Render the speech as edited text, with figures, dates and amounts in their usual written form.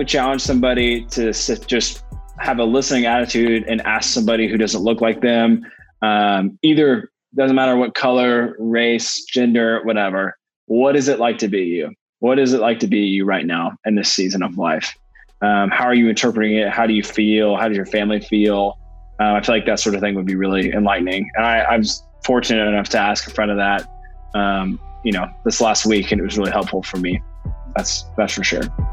would challenge somebody to just have a listening attitude and ask somebody who doesn't look like them, either, doesn't matter what color, race, gender, whatever. What is it like to be you? What is it like to be you right now in this season of life? How are you interpreting it? How do you feel? How does your family feel? I feel like that sort of thing would be really enlightening. And I was fortunate enough to ask a friend of that, this last week, and it was really helpful for me. That's for sure.